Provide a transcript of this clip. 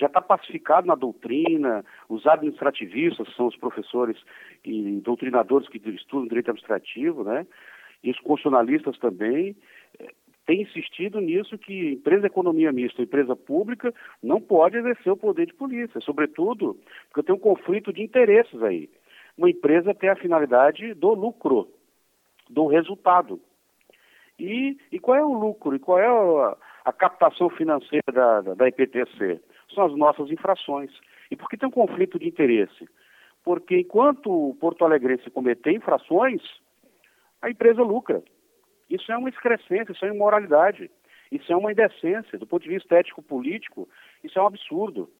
já está pacificado na doutrina, os administrativistas, que são os professores e doutrinadores que estudam direito administrativo, né? E os constitucionalistas também, têm insistido nisso, que empresa de economia mista, empresa pública, não pode exercer o poder de polícia, sobretudo porque tem um conflito de interesses aí. Uma empresa tem a finalidade do lucro, do resultado. E qual é o lucro? E qual é a captação financeira da IPTC? São as nossas infrações. E por que tem um conflito de interesse? Porque enquanto o Porto Alegrense cometer infrações, a empresa lucra. Isso é uma excrescência, isso é uma imoralidade, isso é uma indecência. Do ponto de vista ético-político, isso é um absurdo.